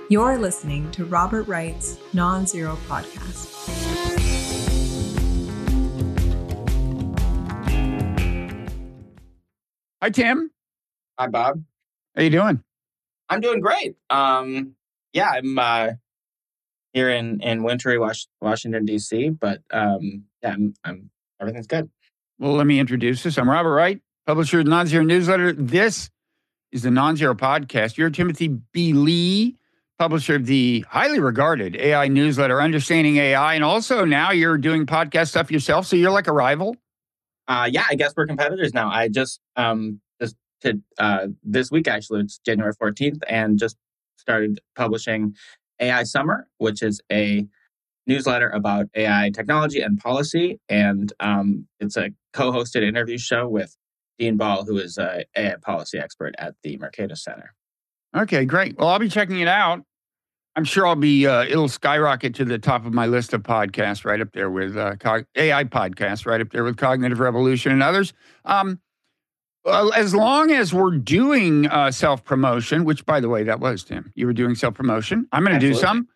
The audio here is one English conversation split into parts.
You're listening to Robert Wright's Non-Zero Podcast. Hi, Tim. Hi, Bob. How you doing? I'm doing great. I'm here in wintry Washington, D.C., but I'm everything's good. Well, let me introduce us. I'm Robert Wright, publisher of the Non-Zero Newsletter. This is the Non-Zero Podcast. You're Timothy B. Lee, publisher of the highly regarded AI newsletter, Understanding AI, and also now you're doing podcast stuff yourself, so you're like a rival? I guess we're competitors now. I just this week, actually, it's January 14th, and just started publishing AI Summer, which is a newsletter about AI technology and policy, and it's a co-hosted interview show with Dean Ball, who is an AI policy expert at the Mercatus Center. Okay, great. Well, I'll be checking it out. I'm sure it'll skyrocket to the top of my list of podcasts right up there with AI podcasts right up there with Cognitive Revolution and others. As long as we're doing self-promotion, which, by the way, that was, Tim. You were doing self-promotion. I'm going to do some.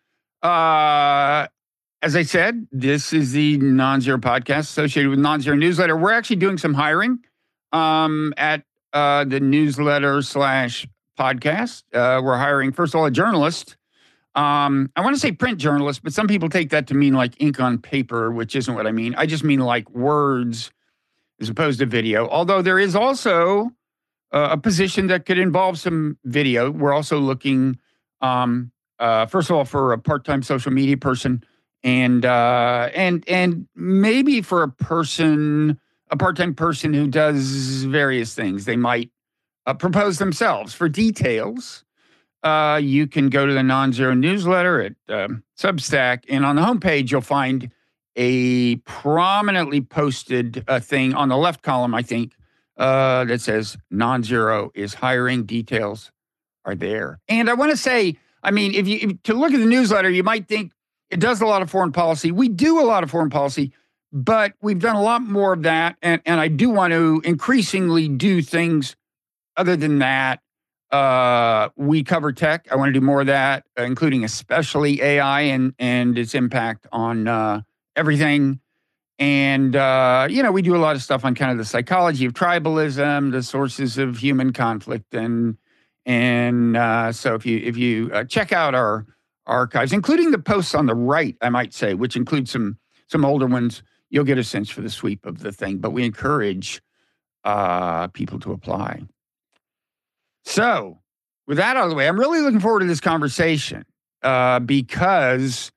As I said, this is the Non-Zero Podcast associated with Non-Zero Newsletter. We're actually doing some hiring at the newsletter / podcast. We're hiring, first of all, a journalist. I want to say print journalist, but some people take that to mean like ink on paper, which isn't what I mean. I just mean like words as opposed to video. Although there is also a position that could involve some video. We're also looking, first of all, for a part-time social media person, and maybe for a part-time person who does various things. They might propose themselves. For details, you can go to the Non-Zero Newsletter at Substack, and on the homepage, you'll find a prominently posted thing on the left column, I think, that says Non-Zero is hiring. Details are there. And I want to say, I mean, if to look at the newsletter, you might think it does a lot of foreign policy. We do a lot of foreign policy, but we've done a lot more of that. And I do want to increasingly do things other than that. We cover tech. I want to do more of that, including especially AI and its impact on everything. And, we do a lot of stuff on kind of the psychology of tribalism, the sources of human conflict. And so if you check out our archives, including the posts on the right, I might say, which include some older ones, you'll get a sense for the sweep of the thing. But we encourage people to apply. So with that out of the way, I'm really looking forward to this conversation because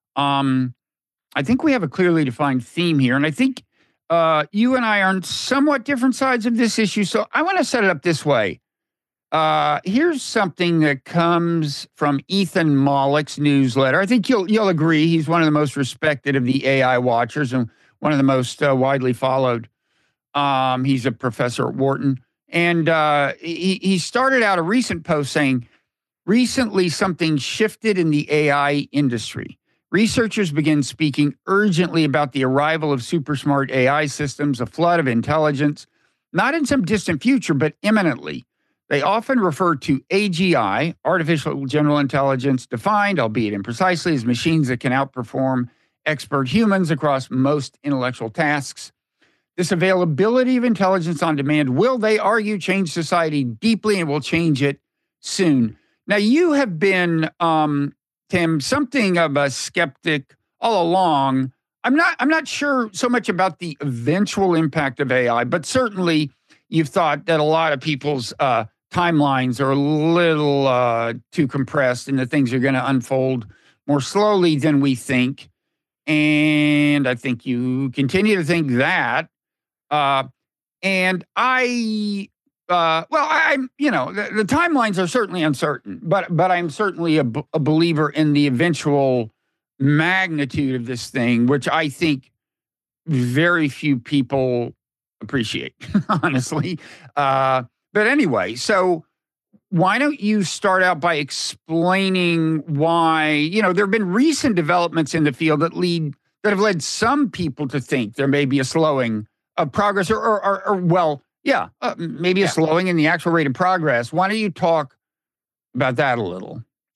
I think we have a clearly defined theme here. And I think you and I are on somewhat different sides of this issue. So I want to set it up this way. Here's something that comes from Ethan Mollick's newsletter. I think you'll agree he's one of the most respected of the AI watchers and one of the most widely followed. He's a professor at Wharton. And he started out a recent post saying, recently something shifted in the AI industry. Researchers begin speaking urgently about the arrival of super smart AI systems, a flood of intelligence, not in some distant future, but imminently. They often refer to AGI, artificial general intelligence, defined, albeit imprecisely, as machines that can outperform expert humans across most intellectual tasks. This availability of intelligence on demand will, they argue, change society deeply and will change it soon. Now, you have been, Tim, something of a skeptic all along. I'm not sure so much about the eventual impact of AI, but certainly you've thought that a lot of people's timelines are a little too compressed and that things are going to unfold more slowly than we think. And I think you continue to think that. And I'm, the timelines are certainly uncertain, but I'm certainly a believer in the eventual magnitude of this thing, which I think very few people appreciate, honestly. But anyway, so why don't you start out by explaining why, there have been recent developments in the field that have led some people to think there may be a slowing of progress maybe a slowing in the actual rate of progress. Why don't you talk about that a little?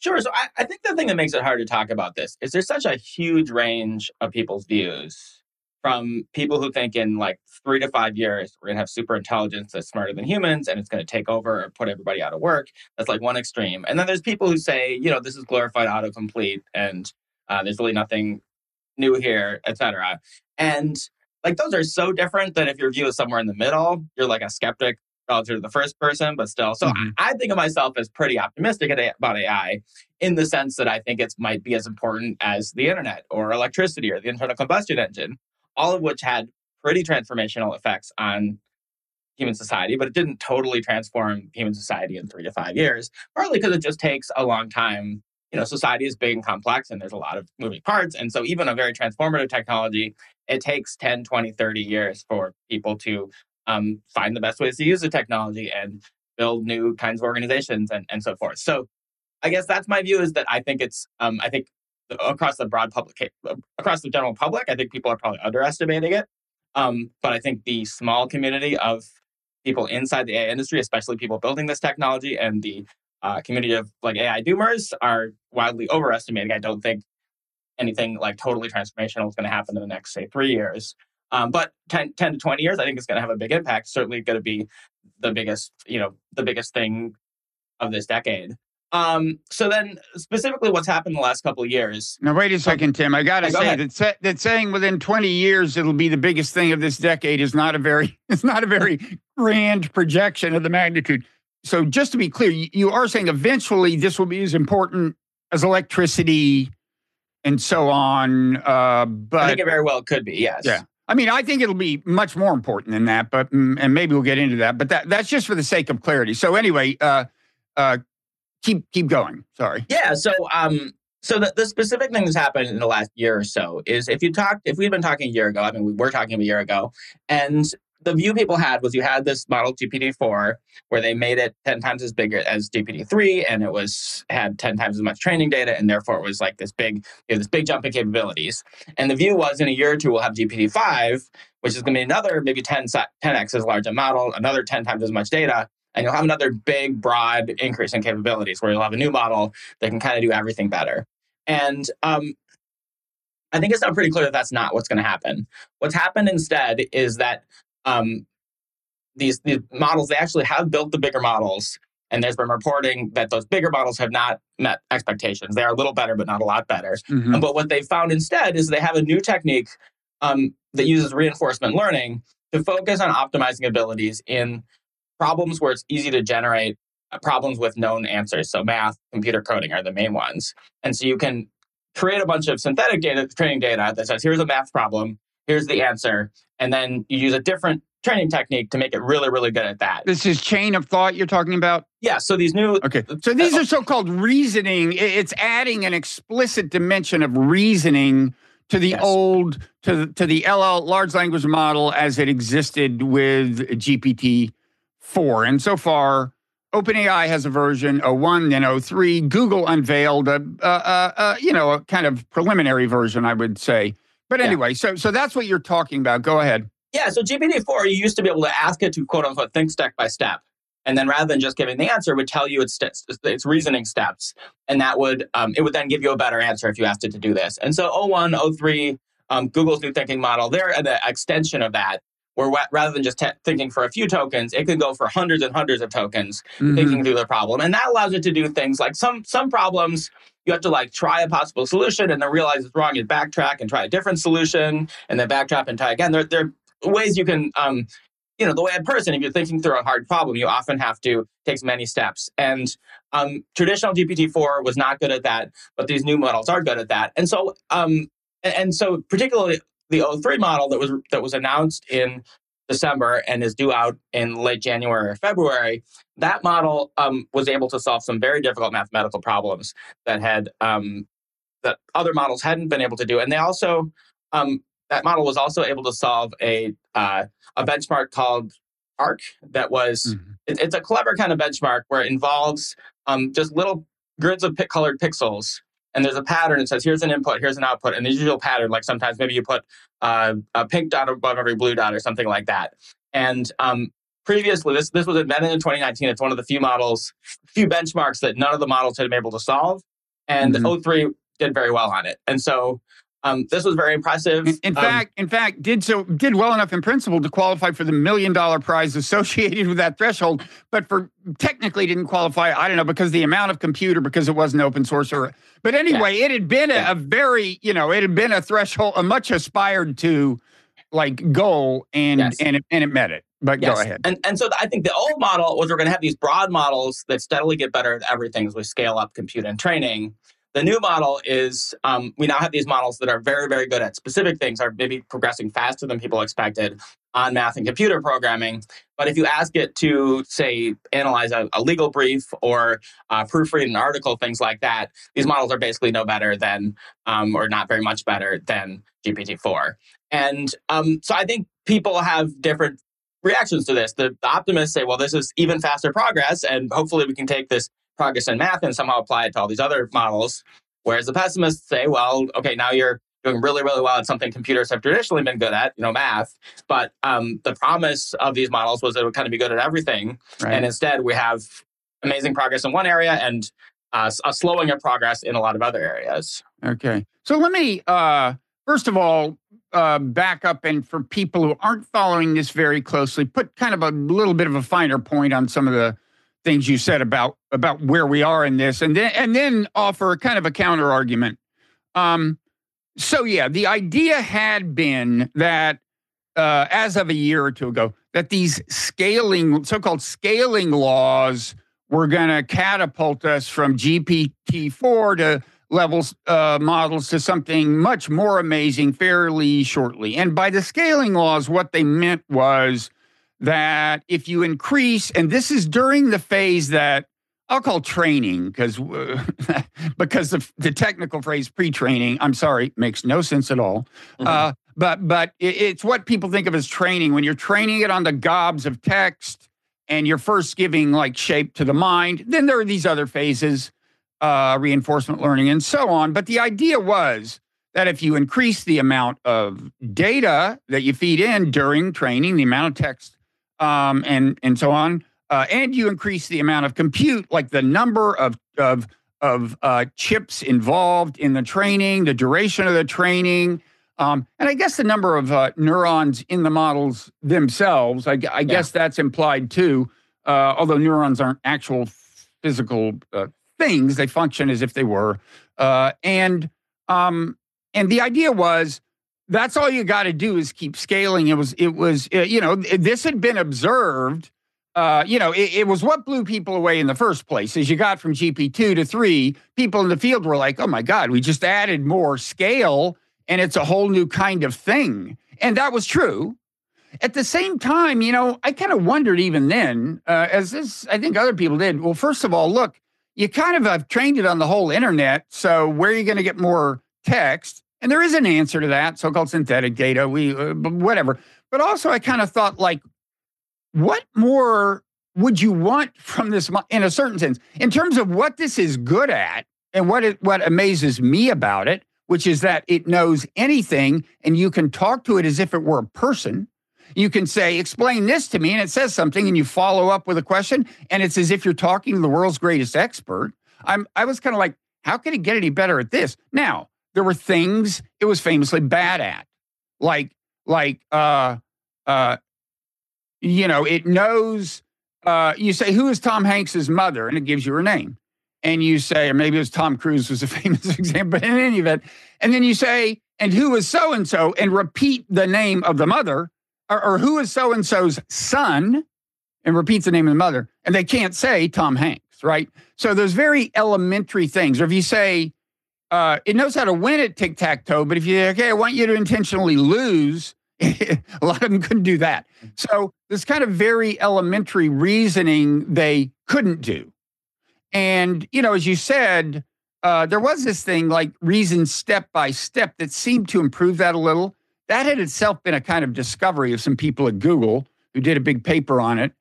Sure. So I think the thing that makes it hard to talk about this is there's such a huge range of people's views, from people who think in like 3 to 5 years, we're going to have super intelligence that's smarter than humans and it's going to take over or put everybody out of work. That's like one extreme. And then there's people who say, this is glorified autocomplete and there's really nothing new here, et cetera. And like those are so different that if your view is somewhere in the middle, you're like a skeptic relative to the first person, but still. So I think of myself as pretty optimistic about AI in the sense that I think it might be as important as the internet or electricity or the internal combustion engine, all of which had pretty transformational effects on human society, but it didn't totally transform human society in 3 to 5 years, partly because it just takes a long time. Society is big and complex and there's a lot of moving parts. And so even a very transformative technology, it takes 10, 20, 30 years for people to find the best ways to use the technology and build new kinds of organizations and so forth. So I guess that's my view, is that I think it's, I think across the broad public, across the general public, I think people are probably underestimating it. But I think the small community of people inside the AI industry, especially people building this technology, and the community of like AI doomers are wildly overestimating. I don't think anything like totally transformational is going to happen in the next, say, 3 years. But 10 to 20 years, I think it's going to have a big impact. Certainly going to be the biggest thing of this decade. So then specifically what's happened the last couple of years. Now, wait a second, Tim. I got to say that saying within 20 years it'll be the biggest thing of this decade is not a very grand projection of the magnitude. So just to be clear, you are saying eventually this will be as important as electricity and so on. But I think it very well could be, yes. Yeah. I mean, I think it'll be much more important than that, but and maybe we'll get into that. But that's just for the sake of clarity. So anyway, keep going. Sorry. Yeah. So the specific thing that's happened in the last year or so is if we had been talking a year ago, I mean, we were talking a year ago, and the view people had was you had this model GPT-4 where they made it 10 times as big as GPT-3, and it had 10 times as much training data, and therefore it was like this big jump in capabilities. And the view was in a year or two we'll have GPT-5, which is going to be another maybe 10x as large a model, another 10 times as much data, and you'll have another big, broad increase in capabilities where you'll have a new model that can kind of do everything better. And I think it's now pretty clear that that's not what's going to happen. What's happened instead is that these models, they actually have built the bigger models, and there's been reporting that those bigger models have not met expectations. They are a little better, but not a lot better. But what they found instead is they have a new technique that uses reinforcement learning to focus on optimizing abilities in problems where it's easy to generate problems with known answers. So math, computer coding are the main ones. And so you can create a bunch of synthetic training data that says, here's a math problem, here's the answer, and then you use a different training technique to make it really, really good at that. This is chain of thought you're talking about? Yeah, so these new... Okay, so these are so-called reasoning. It's adding an explicit dimension of reasoning to the old, to the LL, large language model as it existed with GPT-4. And so far, OpenAI has a version 01, then 03. Google unveiled a kind of preliminary version, I would say. But anyway, so that's what you're talking about. Go ahead. Yeah, so GPT-4, you used to be able to ask it to, quote unquote, think step by step. And then rather than just giving the answer, it would tell you its reasoning steps. And that would, it would then give you a better answer if you asked it to do this. And so 01, 03, Google's new thinking model, they're an extension of that, where rather than just thinking for a few tokens, it can go for hundreds and hundreds of tokens thinking through the problem. And that allows it to do things like some problems, you have to like try a possible solution and then realize it's wrong and backtrack and try a different solution and then backtrack and try again. There are ways you can, the way a person, if you're thinking through a hard problem, you often have to take many steps. And traditional GPT-4 was not good at that, but these new models are good at that. And so, particularly the 03 model that was announced in December and is due out in late January or February, that model was able to solve some very difficult mathematical problems that that other models hadn't been able to do. And they also that model was also able to solve a benchmark called ARC that was it's a clever kind of benchmark where it involves just little grids of colored pixels. And there's a pattern that says, here's an input, here's an output. And the usual pattern, like sometimes maybe you put a pink dot above every blue dot or something like that. And previously, this was invented in 2019. It's one of the few benchmarks that none of the models had been able to solve. and O3 did very well on it. And so this was very impressive. In fact, did well enough in principle to qualify for the $1 million prize associated with that threshold, but technically didn't qualify. I don't know, because the amount of computer, because it wasn't open source, but anyway, it had been a very, it had been a threshold, a much aspired to goal, and it met it. But go ahead. And so I think the old model was we're going to have these broad models that steadily get better at everything as we scale up compute and training. The new model is we now have these models that are very, very good at specific things, are maybe progressing faster than people expected on math and computer programming. But if you ask it to, say, analyze a legal brief or proofread an article, things like that, these models are basically no better than, or not very much better than GPT-4. And so I think people have different reactions to this. The optimists say, well, this is even faster progress, and hopefully we can take this progress in math and somehow apply it to all these other models. Whereas the pessimists say, well, okay, now you're doing really, really well at something computers have traditionally been good at, math. But the promise of these models was that it would kind of be good at everything. Right. And instead we have amazing progress in one area and a slowing of progress in a lot of other areas. Okay. So let me, first of all, back up, and for people who aren't following this very closely, put kind of a little bit of a finer point on some of the things you said about where we are in this, and then offer kind of a counter argument. So yeah, the idea had been that as of a year or two ago, that these so-called scaling laws were going to catapult us from GPT-4 to levels models to something much more amazing fairly shortly. And by the scaling laws, what they meant was that if you increase, and this is during the phase that I'll call training, because the technical phrase pre-training, I'm sorry, makes no sense at all. But it's what people think of as training. When you're training it on the gobs of text and you're first giving shape to the mind, then there are these other phases, reinforcement learning and so on. But the idea was that if you increase the amount of data that you feed in during training, the amount of text, and so on, and you increase the amount of compute, like the number of chips involved in the training, the duration of the training, and I guess the number of neurons in the models themselves. I guess that's implied too, although neurons aren't actual physical things; they function as if they were. And the idea was, that's all you got to do is keep scaling. It was this had been observed. It was what blew people away in the first place. As you got from GP2 to 3, people in the field were like, oh my God, we just added more scale and it's a whole new kind of thing. And that was true. At the same time, I kind of wondered even then, I think other people did. Well, first of all, look, you kind of have trained it on the whole internet. So where are you going to get more text? And there is an answer to that, so-called synthetic data, whatever. But also I kind of thought, what more would you want from this, in a certain sense, in terms of what this is good at, and what amazes me about it, which is that it knows anything, and you can talk to it as if it were a person. You can say, explain this to me, and it says something, and you follow up with a question, and it's as if you're talking to the world's greatest expert. I was kind of like, how could it get any better at this? Now, there were things it was famously bad at, it knows, you say, who is Tom Hanks's mother? And it gives you her name. And you say, or maybe it was Tom Cruise was a famous example, but in any event. And then you say, and who is so-and-so, and repeat the name of the mother, or who is so-and-so's son, and repeats the name of the mother. And they can't say Tom Hanks, right? So there's very elementary things. Or if you say, it knows how to win at tic-tac-toe, but if you say, okay, I want you to intentionally lose, a lot of them couldn't do that. So this kind of very elementary reasoning they couldn't do. And, as you said, there was this thing like reason step by step that seemed to improve that a little. That had itself been a kind of discovery of some people at Google who did a big paper on it.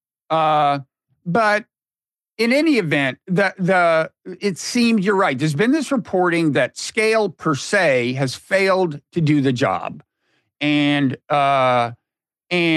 But in any event, it seemed, you're right, there's been this reporting that scale per se has failed to do the job. And I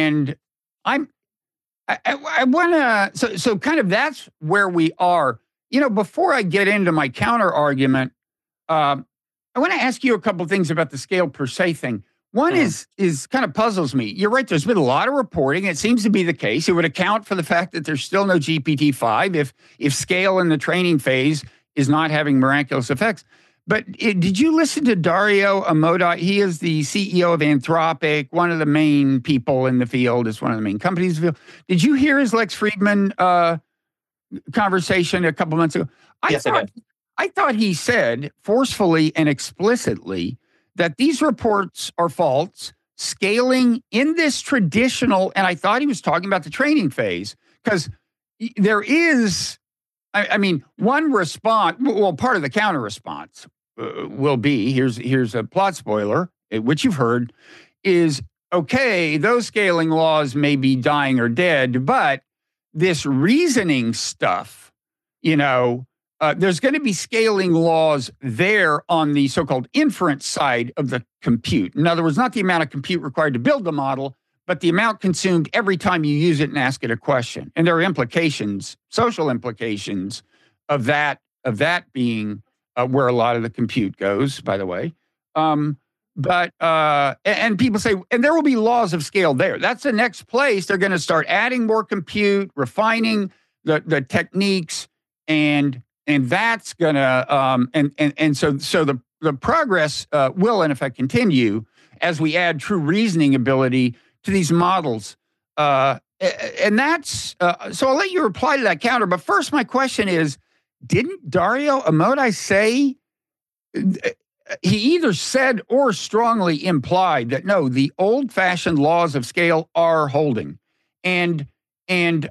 want to, so kind of that's where we are. before I get into my counter argument, I want to ask you a couple things about the scale per se thing. One is kind of puzzles me. You're right. There's been a lot of reporting. It seems to be the case. It would account for the fact that there's still no GPT-5 if scale in the training phase is not having miraculous effects. But did you listen to Dario Amodei? He is the CEO of Anthropic, one of the main people in the field. It's one of the main companies in the field. Did you hear his Lex Friedman conversation a couple months ago? Yes, I did. I thought he said forcefully and explicitly that these reports are false, scaling in this traditional, and I thought he was talking about the training phase, because there is, one response, well, part of the counter response will be, here's a plot spoiler, which you've heard, is, okay, those scaling laws may be dying or dead, but this reasoning stuff, there's going to be scaling laws there on the so-called inference side of the compute. In other words, not the amount of compute required to build the model, but the amount consumed every time you use it and ask it a question. And there are implications, social implications of that being where a lot of the compute goes, by the way. And people say, and there will be laws of scale there. That's the next place. They're going to start adding more compute, refining the techniques, and that's going to so the progress will in effect continue as we add true reasoning ability to these models. And that's so I'll let you reply to that counter. But first, my question is, didn't Dario Amodei say, he either said or strongly implied that no, the old-fashioned laws of scale are holding, and in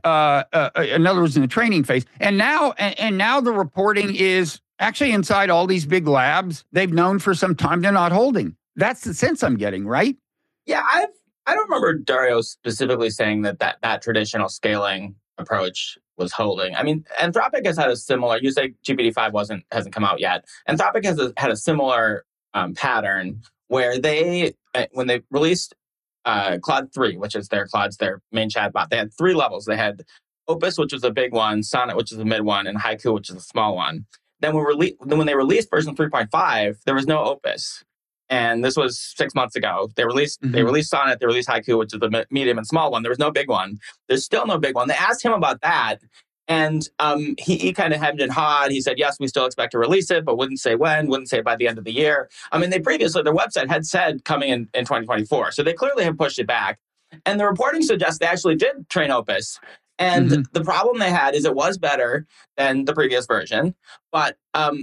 other words, in the training phase, and now the reporting is actually inside all these big labs. They've known for some time they're not holding. That's the sense I'm getting, right? Yeah, I don't remember Dario specifically saying that traditional scaling approach was holding. I mean, Anthropic has had a similar. You say GPT-5 hasn't come out yet. Anthropic had a similar pattern where when they released Claude 3, which is their main chatbot, they had 3 levels. They had Opus, which was a big one, Sonnet, which is a mid one, and Haiku, which is a small one. Then when they released version 3.5, there was no Opus. And this was 6 months ago. They released Sonnet, they released Haiku, which is the medium and small one. There was no big one. There's still no big one. They asked him about that. And he kind of hemmed and hawed. He said, yes, we still expect to release it, but wouldn't say when, wouldn't say by the end of the year. I mean, their website had said coming in 2024. So they clearly have pushed it back. And the reporting suggests they actually did train Opus. And the problem they had is it was better than the previous version. But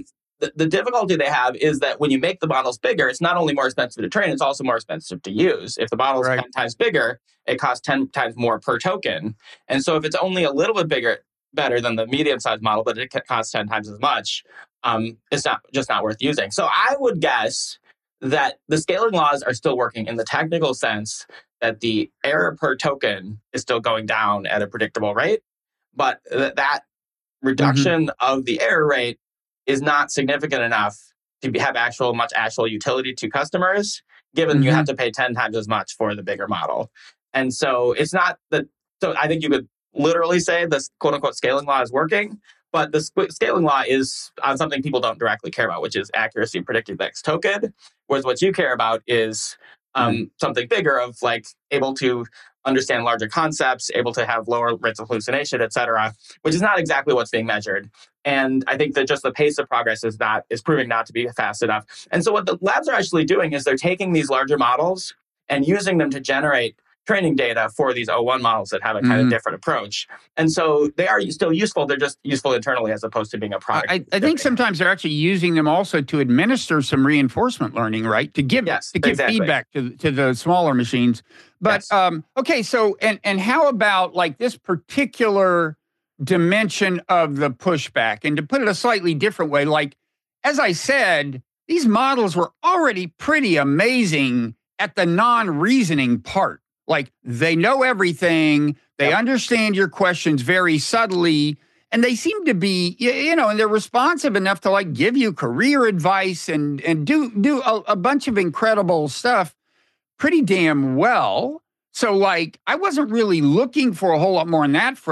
the difficulty they have is that when you make the models bigger, it's not only more expensive to train, it's also more expensive to use. If the model is 10 times bigger, it costs 10 times more per token. And so if it's only a little bit better than the medium-sized model, but it costs 10 times as much, it's not worth using. So I would guess that the scaling laws are still working in the technical sense that the error per token is still going down at a predictable rate, but that reduction of the error rate is not significant enough to have much actual utility to customers, given you have to pay 10 times as much for the bigger model. And so it's not that. So I think you could literally say this quote unquote scaling law is working, but the scaling law is on something people don't directly care about, which is accuracy predicted next token. Whereas what you care about is something bigger, of like able to understand larger concepts, able to have lower rates of hallucination, et cetera, which is not exactly what's being measured. And I think that just the pace of progress is proving not to be fast enough. And so what the labs are actually doing is they're taking these larger models and using them to generate training data for these O1 models that have a kind of different approach. And so they are still useful. They're just useful internally as opposed to being a product. I think sometimes they're actually using them also to administer some reinforcement learning, right? To give feedback to the smaller machines. But okay, so and how about like this particular dimension of the pushback? And to put it a slightly different way, like as I said, these models were already pretty amazing at the non-reasoning part. Like they know everything, they understand your questions very subtly, and they seem to be, and they're responsive enough to like give you career advice and do a bunch of incredible stuff pretty damn well. So like I wasn't really looking for a whole lot more on that front.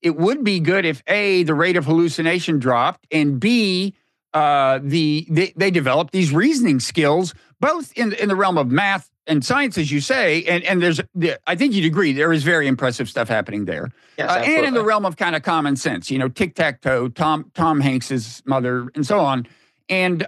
it would be good if A, the rate of hallucination dropped, and B, they developed these reasoning skills, both in the realm of math and science, as you say, and I think you'd agree there is very impressive stuff happening there, Yes, and in the realm of kind of common sense, tic-tac-toe, Tom Hanks's mother, and so on, and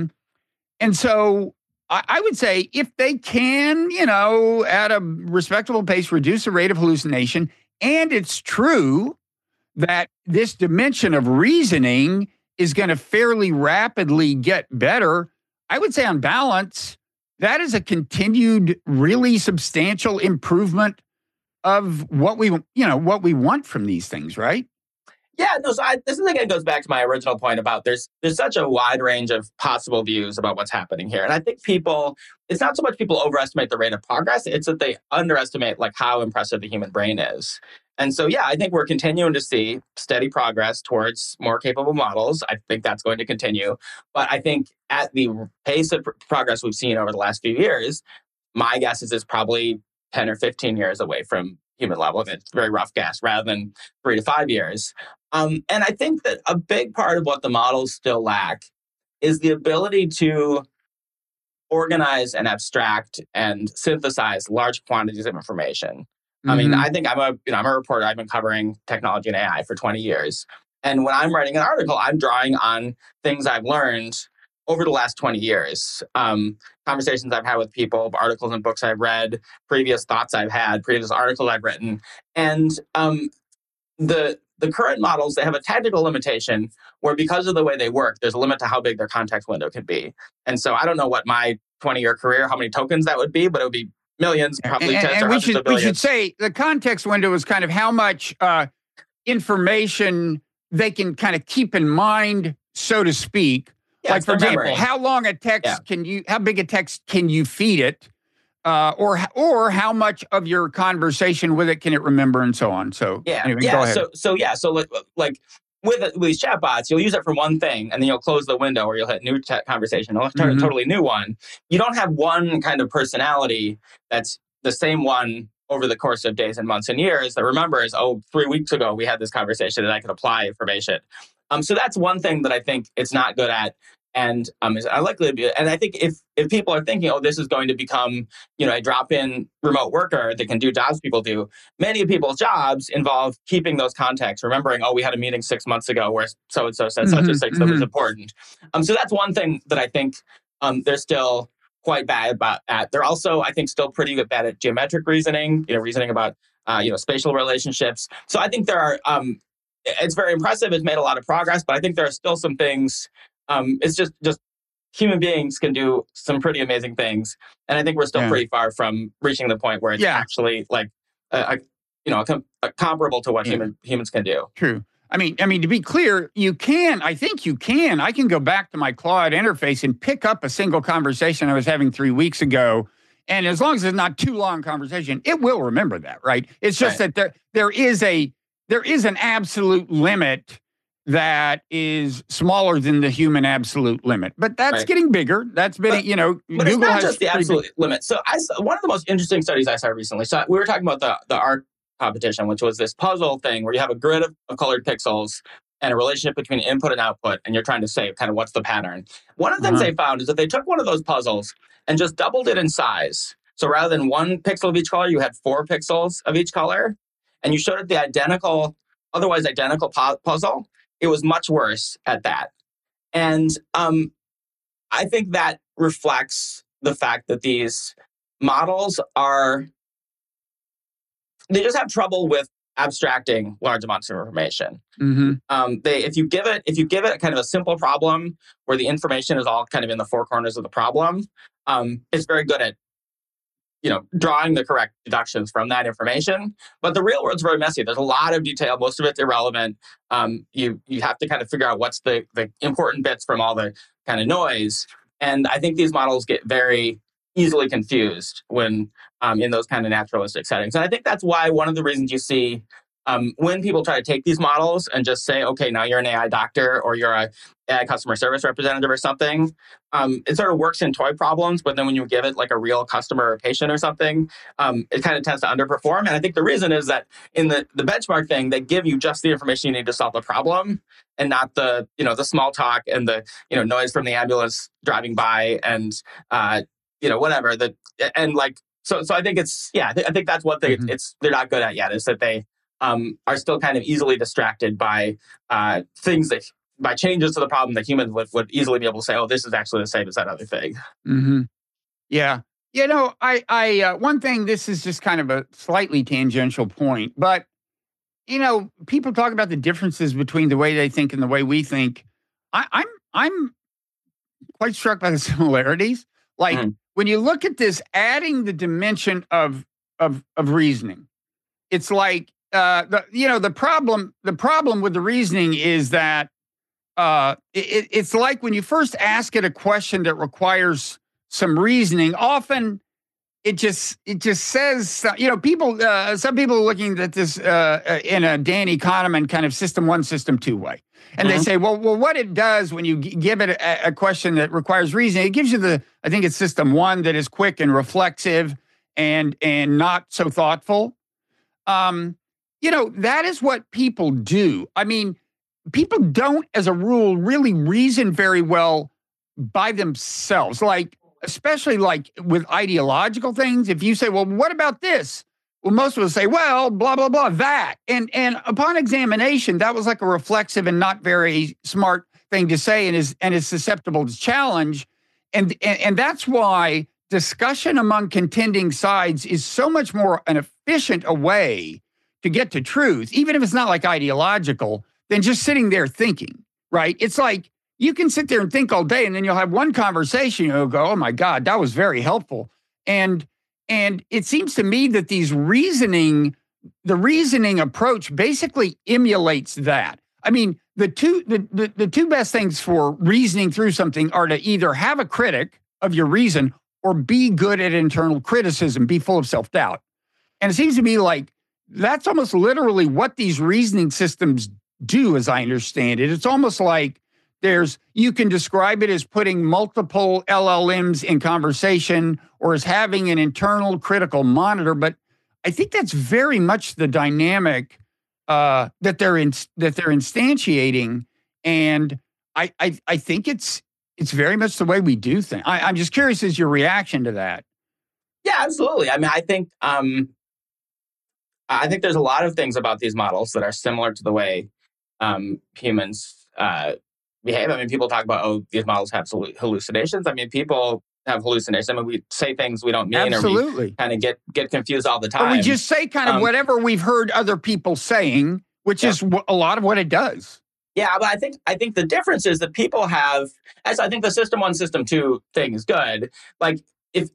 so I would say if they can, at a respectable pace, reduce the rate of hallucination, and it's true that this dimension of reasoning is going to fairly rapidly get better, I would say on balance, that is a continued, really substantial improvement of what we want from these things, right? Yeah, no. So this again goes back to my original point about there's such a wide range of possible views about what's happening here, and I think it's not so much people overestimate the rate of progress; it's that they underestimate like how impressive the human brain is. And so, yeah, I think we're continuing to see steady progress towards more capable models. I think that's going to continue, but I think at the pace of progress we've seen over the last few years, my guess is it's probably 10 or 15 years away from human level. It's a very rough guess, rather than 3 to 5 years. And I think that a big part of what the models still lack is the ability to organize and abstract and synthesize large quantities of information. I mean, I think I'm a reporter. I've been covering technology and AI for 20 years. And when I'm writing an article, I'm drawing on things I've learned over the last 20 years. Conversations I've had with people, articles and books I've read, previous thoughts I've had, previous articles I've written. And the current models, they have a technical limitation where because of the way they work, there's a limit to how big their context window can be. And so I don't know what my 20-year career, how many tokens that would be, but it would be millions, probably tens or hundreds of billions. We should say the context window is kind of how much information they can kind of keep in mind, so to speak. Yeah, like, for example, memory. how long a text how big a text can you feed it? Or how much of your conversation with it can it remember, and so on. So anyway, go ahead. So like with these chatbots, you'll use it for one thing, and then you'll close the window, or you'll hit new conversation. You'll turn a totally new one. You don't have one kind of personality that's the same one over the course of days and months and years that remembers, 3 weeks ago we had this conversation and I could apply information. So that's one thing that I think it's not good at. And I think if people are thinking, this is going to become, a drop-in remote worker that can do jobs people do, many people's jobs involve keeping those contexts, remembering, we had a meeting 6 months ago where so-and-so said such and such that was important. So that's one thing that I think they're still quite bad at. They're also, I think, still pretty bad at geometric reasoning, reasoning about, spatial relationships. So I think there are, it's very impressive. It's made a lot of progress, but I think there are still some things. It's just human beings can do some pretty amazing things, and I think we're still pretty far from reaching the point where it's actually like comparable to what humans can do. True. I mean, to be clear, you can. I think you can. I can go back to my Claude interface and pick up a single conversation I was having 3 weeks ago, and as long as it's not too long conversation, it will remember that, right? It's just that there is an absolute limit that is smaller than the human absolute limit, but that's getting bigger. That's been, but Google it's not has just the absolute limit. So one of the most interesting studies I saw recently. So we were talking about the art competition, which was this puzzle thing where you have a grid of colored pixels and a relationship between input and output, and you're trying to say kind of what's the pattern. One of the things they found is that they took one of those puzzles and just doubled it in size. So rather than 1 pixel of each color, you had 4 pixels of each color, and you showed it the otherwise identical puzzle. It was much worse at that. And I think that reflects the fact that these models they just have trouble with abstracting large amounts of information. If you give it kind of a simple problem where the information is all kind of in the 4 corners of the problem, it's very good at drawing the correct deductions from that information. But the real world's very messy. There's a lot of detail. Most of it's irrelevant. You have to kind of figure out what's the important bits from all the kind of noise. And I think these models get very easily confused when in those kind of naturalistic settings. And I think that's why one of the reasons you see when people try to take these models and just say, okay, now you're an AI doctor or you're a AI customer service representative or something, it sort of works in toy problems. But then when you give it like a real customer or patient or something, it kind of tends to underperform. And I think the reason is that in the benchmark thing, they give you just the information you need to solve the problem and not the, the small talk and the, noise from the ambulance driving by and, whatever. So I think it's, I think that's what they're not good at yet, is that they are still kind of easily distracted by things that, by changes to the problem that humans would easily be able to say, oh, this is actually the same as that other thing. Mm-hmm. Yeah. I one thing, this is just kind of a slightly tangential point, but, people talk about the differences between the way they think and the way we think. I'm quite struck by the similarities. Like when you look at this, adding the dimension of reasoning, it's like, the problem with the reasoning is that it's like when you first ask it a question that requires some reasoning, often it just says, some people are looking at this in a Danny Kahneman kind of system one, system two way. And they say, well, what it does when you give it a question that requires reasoning, it gives you I think it's system one that is quick and reflexive and not so thoughtful. That is what people do. I mean, people don't, as a rule, really reason very well by themselves. Like, especially like with ideological things. If you say, well, what about this? Well, most of us say, well, blah, blah, blah, that. And upon examination, that was like a reflexive and not very smart thing to say and is susceptible to challenge. And that's why discussion among contending sides is so much more an efficient a way to get to truth, even if it's not like ideological, than just sitting there thinking, right? It's like you can sit there and think all day and then you'll have one conversation, you'll go, oh my God, that was very helpful. And it seems to me that the reasoning approach basically emulates that. I mean, the two best things for reasoning through something are to either have a critic of your reason or be good at internal criticism, be full of self-doubt. And it seems to me like that's almost literally what these reasoning systems do, as I understand it. It's almost like you can describe it as putting multiple LLMs in conversation or as having an internal critical monitor, but I think that's very much the dynamic that they're instantiating, and I think it's very much the way we do things. I'm just curious as your reaction to that. Yeah, absolutely. I mean, I think there's a lot of things about these models that are similar to the way humans behave. I mean, people talk about, oh, these models have hallucinations. I mean, people have hallucinations. I mean, we say things we don't mean, absolutely, or we kind of get confused all the time. Or we just say kind of whatever we've heard other people saying, which is a lot of what it does. Yeah, but I think the difference is that people have, as I think the system one, system two thing is good. Like if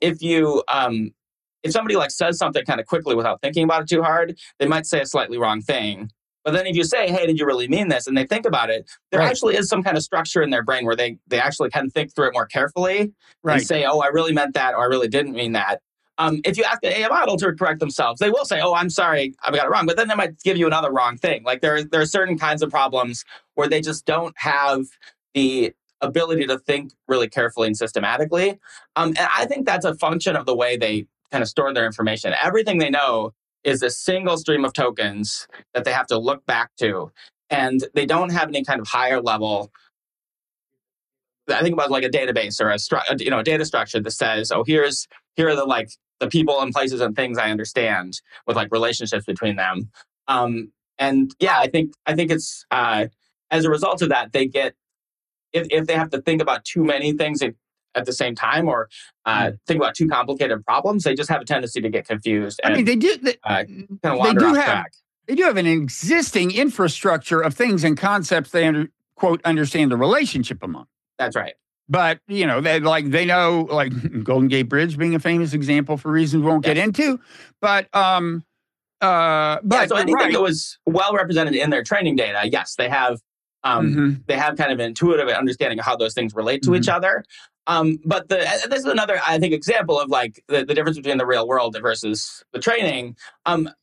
somebody like says something kind of quickly without thinking about it too hard, they might say a slightly wrong thing. But then if you say, hey, did you really mean this? And they think about it, there actually is some kind of structure in their brain where they actually can think through it more carefully and say, oh, I really meant that, or I really didn't mean that. If you ask the AI model to correct themselves, they will say, oh, I'm sorry, I got it wrong. But then they might give you another wrong thing. Like there are certain kinds of problems where they just don't have the ability to think really carefully and systematically. And I think that's a function of the way they kind of store their information. Everything they know is a single stream of tokens that they have to look back to. And they don't have any kind of higher level. I think about like a database or a data structure that says, oh, here are the people and places and things I understand with like relationships between them. And yeah, I think it's as a result of that, they get, if they have to think about too many things at the same time or think about too complicated problems, they just have a tendency to get confused. And, I mean, they do kind of wander off track. They do have an existing infrastructure of things and concepts they quote understand the relationship among. That's right. But they know like Golden Gate Bridge being a famous example for reasons we won't get into. But so anything that was well represented in their training data, yes, they have they have kind of an intuitive understanding of how those things relate to each other. But this is another, I think, example of like the difference between the real world versus the training.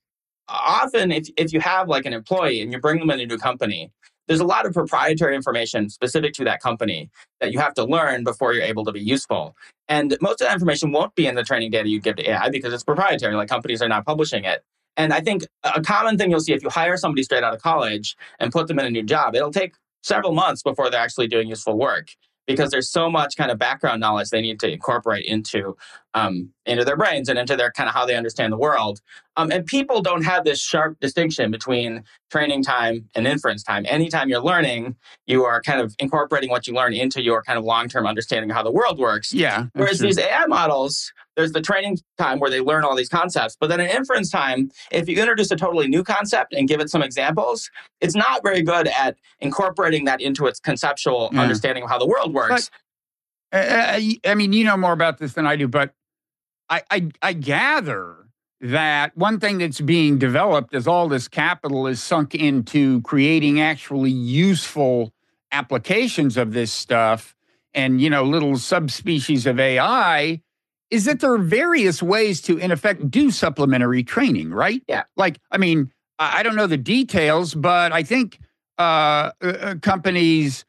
often if you have like an employee and you bring them in a new company, there's a lot of proprietary information specific to that company that you have to learn before you're able to be useful. And most of that information won't be in the training data you give to AI because it's proprietary, like companies are not publishing it. And I think a common thing you'll see if you hire somebody straight out of college and put them in a new job, it'll take several months before they're actually doing useful work because there's so much kind of background knowledge they need to incorporate into their brains and into their kind of how they understand the world. And people don't have this sharp distinction between training time and inference time. Anytime you're learning, you are kind of incorporating what you learn into your kind of long-term understanding of how the world works. Yeah. Whereas these AI models, there's the training time where they learn all these concepts. But then in inference time, if you introduce a totally new concept and give it some examples, it's not very good at incorporating that into its conceptual understanding of how the world works. But, I mean, you know more about this than I do, but I gather that one thing that's being developed as all this capital is sunk into creating actually useful applications of this stuff and, little subspecies of AI is that there are various ways to, in effect, do supplementary training, right? Yeah. Like, I mean, I don't know the details, but I think companies,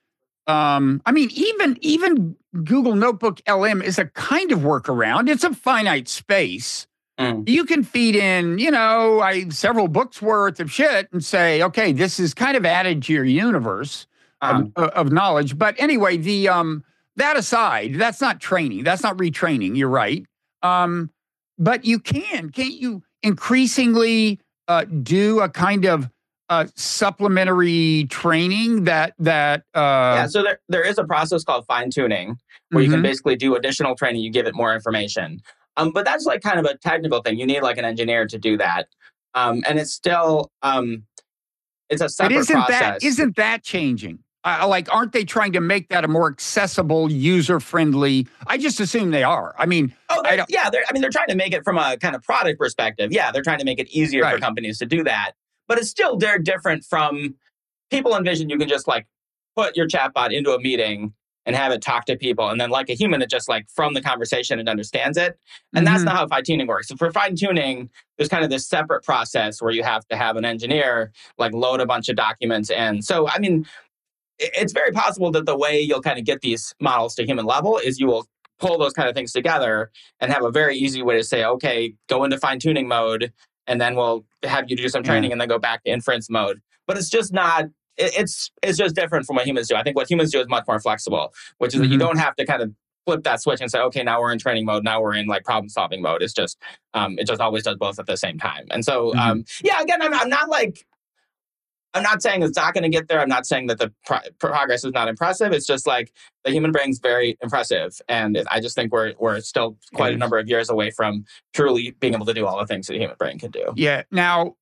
even Google Notebook LM is a kind of workaround. It's a finite space. You can feed in, several books worth of shit and say, okay, this is kind of added to your universe of knowledge. But anyway, that aside, that's not training. That's not retraining. You're right. But can't you increasingly do a kind of supplementary training that so there is a process called fine tuning where you can basically do additional training. You give it more information. But that's like kind of a technical thing. You need like an engineer to do that. And it's still, it's a separate process. Isn't that changing? Aren't they trying to make that a more accessible, user-friendly? I just assume they are. I mean, they're trying to make it from a kind of product perspective. Yeah, they're trying to make it easier for companies to do that. But it's still very different from people envision you can just like put your chatbot into a meeting and have it talk to people. And then like a human, it just like from the conversation, it understands it. And that's not how fine tuning works. So for fine tuning, there's kind of this separate process where you have to have an engineer like load a bunch of documents. And so, I mean, it's very possible that the way you'll kind of get these models to human level is you will pull those kind of things together and have a very easy way to say, okay, go into fine tuning mode, and then we'll have you do some training and then go back to inference mode. But it's just not, it's just different from what humans do. I think what humans do is much more flexible, which is that you don't have to kind of flip that switch and say, okay, now we're in training mode. Now we're in like problem solving mode. It's just, it just always does both at the same time. And so, again, I'm not saying it's not going to get there. I'm not saying that the progress is not impressive. It's just like the human brain's very impressive. And I just think we're still quite a number of years away from truly being able to do all the things that the human brain can do. Yeah. Now,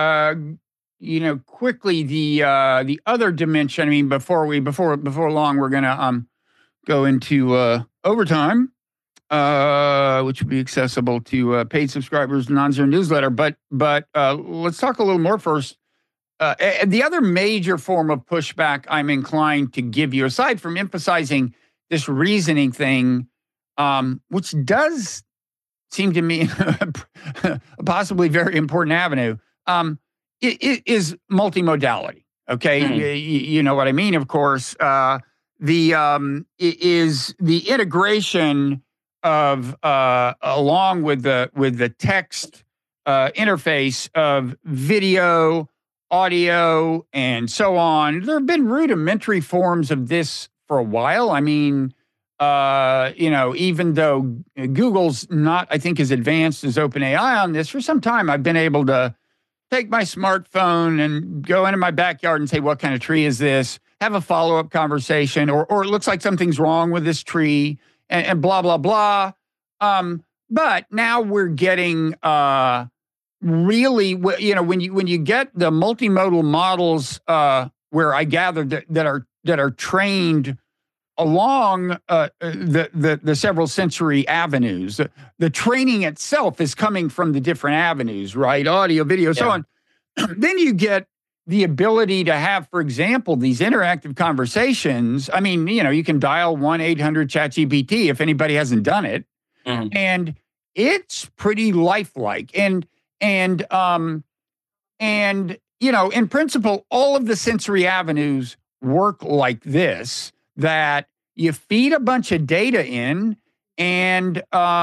quickly, the other dimension, I mean, before long, we're going to go into overtime, which will be accessible to paid subscribers, non-zero newsletter. But let's talk a little more first. The other major form of pushback I'm inclined to give you, aside from emphasizing this reasoning thing, which does seem to me a possibly very important avenue, it is multimodality. Okay, you know what I mean. Of course, it is the integration of along with the text interface of video, audio, and so on. There have been rudimentary forms of this for a while. I mean, even though Google's not, I think, as advanced as OpenAI on this, for some time I've been able to take my smartphone and go into my backyard and say, what kind of tree is this? Have a follow-up conversation, or it looks like something's wrong with this tree, and blah, blah, blah. But now we're getting really, when you get the multimodal models, where I gather that are trained along the several sensory avenues, the training itself is coming from the different avenues, right? Audio, video, so on. Then you get the ability to have, for example, these interactive conversations. I mean, you can dial 1-800-CHAT-GPT if anybody hasn't done it, and it's pretty lifelike. And And, you know, in principle, all of the sensory avenues work like this, that you feed a bunch of data in and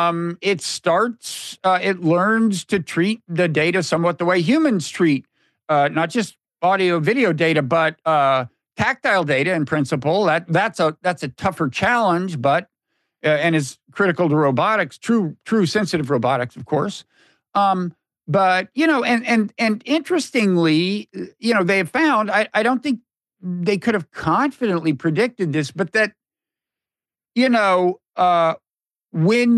it learns to treat the data somewhat the way humans treat not just audio, video data, but tactile data in principle. That's a tougher challenge, but and is critical to robotics, true sensitive robotics, of course. But you know, and interestingly, you know, they have found. I don't think they could have confidently predicted this, but that you know, when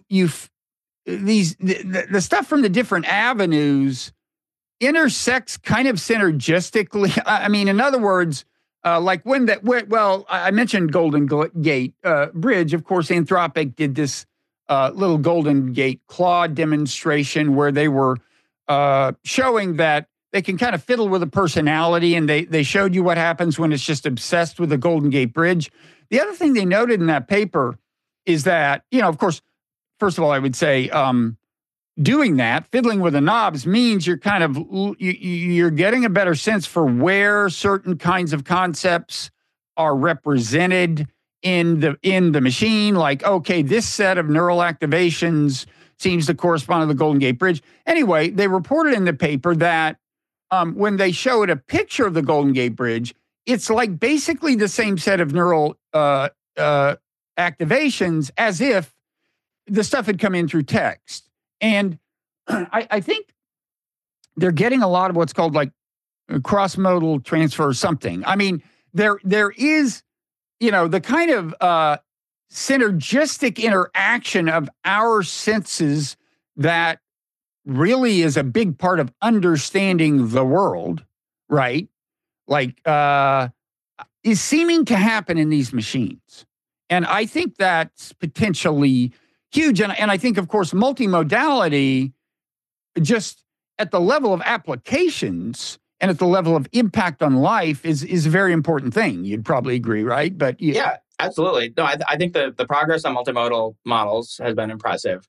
the stuff from the different avenues intersects kind of synergistically. I mean, in other words, like I mentioned Golden Gate Bridge. Of course, Anthropic did this little Golden Gate Claude demonstration where they were showing that they can kind of fiddle with a personality, and they showed you what happens when it's just obsessed with the Golden Gate Bridge. The other thing they noted in that paper is that, you know, of course, first of all, I would say doing that, fiddling with the knobs, means you're kind of you're getting a better sense for where certain kinds of concepts are represented in the machine. Like, okay, this set of neural activations seems to correspond to the Golden Gate Bridge. Anyway, they reported in the paper that when they showed a picture of the Golden Gate Bridge, it's like basically the same set of neural activations as if the stuff had come in through text. And I think they're getting a lot of what's called like cross-modal transfer or something. I mean, there is, you know, the kind of synergistic interaction of our senses that really is a big part of understanding the world, right? Like, is seeming to happen in these machines. And I think that's potentially huge. And I think, of course, multimodality, just at the level of applications and at the level of impact on life, is a very important thing. You'd probably agree, right? But yeah, absolutely. No, I think the progress on multimodal models has been impressive.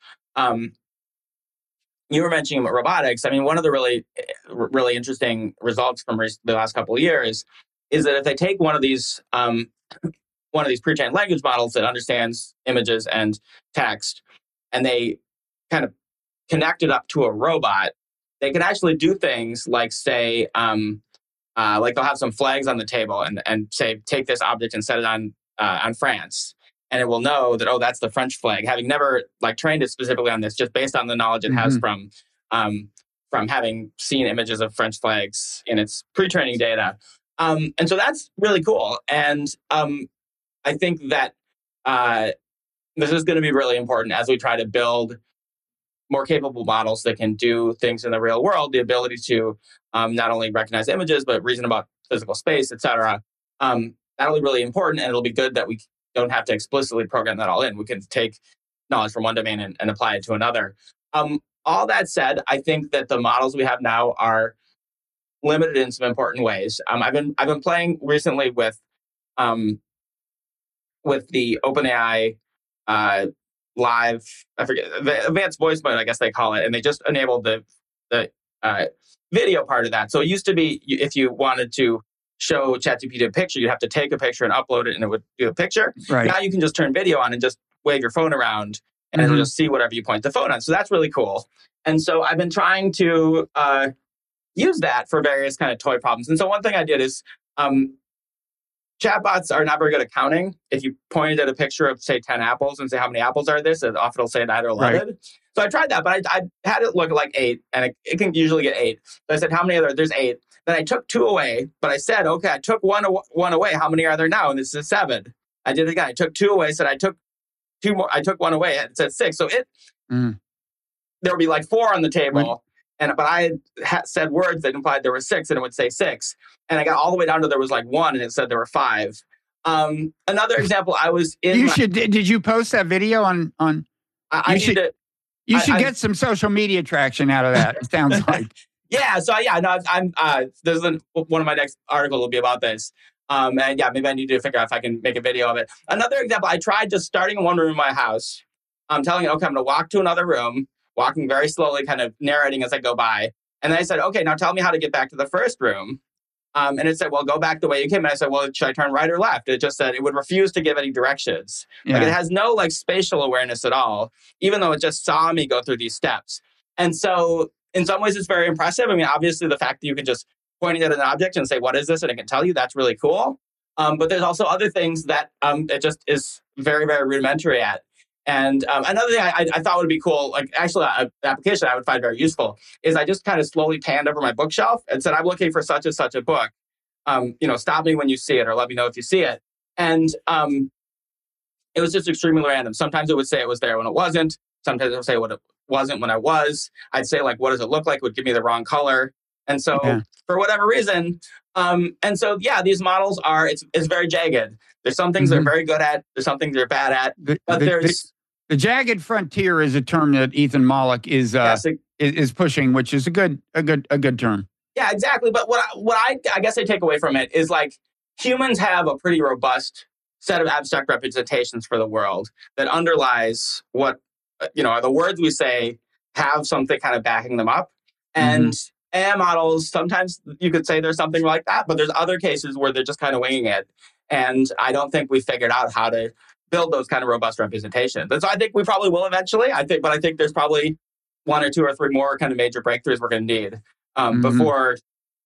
You were mentioning robotics. I mean, one of the really interesting results from the last couple of years is that if they take one of these pre-trained language models that understands images and text, and they kind of connect it up to a robot, they can actually do things like say, like they'll have some flags on the table and say, take this object and set it on France. And it will know that, oh, that's the French flag, having never like trained it specifically on this, just based on the knowledge it has from having seen images of French flags in its pre-training data. And so that's really cool. And I think that this is going to be really important as we try to build more capable models that can do things in the real world, the ability to not only recognize images, but reason about physical space, et cetera. That'll be really important, and it'll be good that we don't have to explicitly program that all in. We can take knowledge from one domain and apply it to another. All that said, I think that the models we have now are limited in some important ways. I've been playing recently with the OpenAI live, I forget, the advanced voice mode, I guess they call it, and they just enabled the video part of that. So it used to be, if you wanted to show ChatGPT a picture, you'd have to take a picture and upload it, and it would do a picture. Right. Now you can just turn video on and just wave your phone around, and it'll just see whatever you point the phone on. So that's really cool. And so I've been trying to use that for various kind of toy problems. And so one thing I did is chatbots are not very good at counting. If you pointed at a picture of, say, 10 apples and say, how many apples are this? It often will say 9 or 11. Right. So I tried that, but I had it look like 8, and it can usually get 8. So I said, how many are there? There's 8. Then I took 2 away, but I said, okay, I took one away. How many are there now? And this is 7. I did it again. I took 2 away, said I took 2 more. I took 1 away. It said 6. So there would be like 4 on the table. But I had said words that implied there were 6, and it would say 6. And I got all the way down to there was like 1, and it said there were 5. Another example, I was in. Did you post that video on? You should get some social media traction out of that. It sounds like. Yeah. So I'm. There's one of my next articles will be about this. And yeah, maybe I need to figure out if I can make a video of it. Another example, I tried just starting in one room in my house. I'm telling it, okay, I'm going to walk to another room, walking very slowly, kind of narrating as I go by. And then I said, okay, now tell me how to get back to the first room. And it said, well, go back the way you came. And I said, well, should I turn right or left? It just said it would refuse to give any directions. Yeah. Like it has no like spatial awareness at all, even though it just saw me go through these steps. And so in some ways, it's very impressive. I mean, obviously, the fact that you can just point it at an object and say, what is this? And it can tell you, that's really cool. But there's also other things that it just is very, very rudimentary at. And another thing I thought would be cool, like actually an application I would find very useful, is I just kind of slowly panned over my bookshelf and said, I'm looking for such and such a book. Stop me when you see it or let me know if you see it. And it was just extremely random. Sometimes it would say it was there when it wasn't. Sometimes it would say what it wasn't when I was. I'd say, like, what does it look like? It would give me the wrong color. And so for whatever reason, these models are, it's very jagged. There's some things they're very good at. There's some things they're bad at. But the jagged frontier is a term that Ethan Mollick is pushing, which is a good term. Yeah, exactly. But what I guess I take away from it is, like, humans have a pretty robust set of abstract representations for the world that underlies what, are the words we say have something kind of backing them up. And AI models, sometimes you could say there's something like that, but there's other cases where they're just kind of winging it. And I don't think we figured out how to build those kind of robust representations. And so I think we probably will eventually. I think there's probably 1 or 2 or 3 more kind of major breakthroughs we're going to need before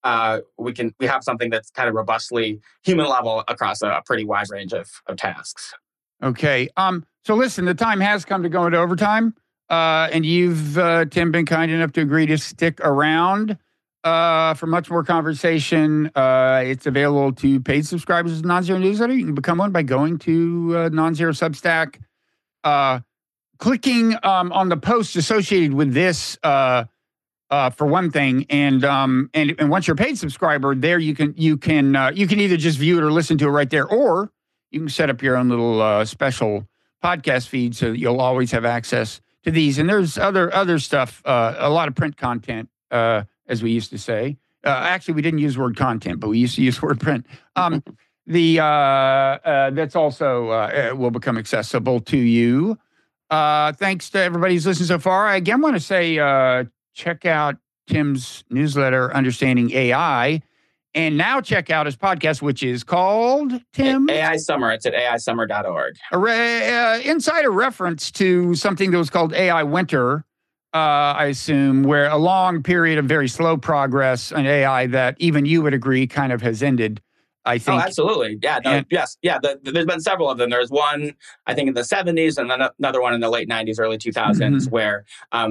we have something that's kind of robustly human level across a pretty wide range of tasks. Okay. So listen, the time has come to go into overtime. And you've, Tim, been kind enough to agree to stick around for much more conversation. It's available to paid subscribers of Non-Zero Newsletter. You can become one by going to Non-Zero Substack, clicking on the post associated with this for one thing, and once you're a paid subscriber, there you can either just view it or listen to it right there, or you can set up your own little special podcast feed so that you'll always have access to these. And there's other stuff, a lot of print content, as we used to say. Actually, we didn't use the word content, but we used to use the word print. That's also will become accessible to you. Thanks to everybody who's listened so far. I again want to say check out Tim's newsletter, Understanding AI. And now check out his podcast, which is called, Tim? AI Summer. It's at aisummer.org. Inside a reference to something that was called AI Winter, I assume, where a long period of very slow progress in AI that even you would agree kind of has ended, I think. Oh, absolutely. Yeah. No, yes. Yeah. There's been several of them. There's one, I think, in the 70s and then another one in the late 90s, early 2000s, where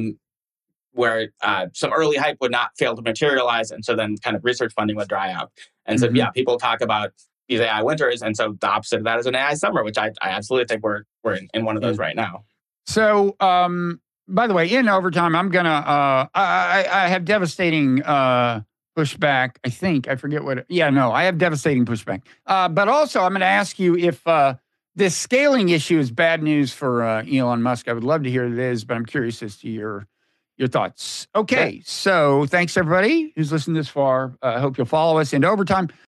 some early hype would not fail to materialize. And so then kind of research funding would dry up. And so, people talk about these AI winters. And so the opposite of that is an AI summer, which I absolutely think we're in one of those right now. So, by the way, in overtime, I'm going to, I have devastating pushback. I think, I forget what, I have devastating pushback. But also I'm going to ask you if this scaling issue is bad news for Elon Musk. I would love to hear it is, but I'm curious as to your thoughts. Okay, so thanks everybody who's listened this far. I hope you'll follow us into overtime.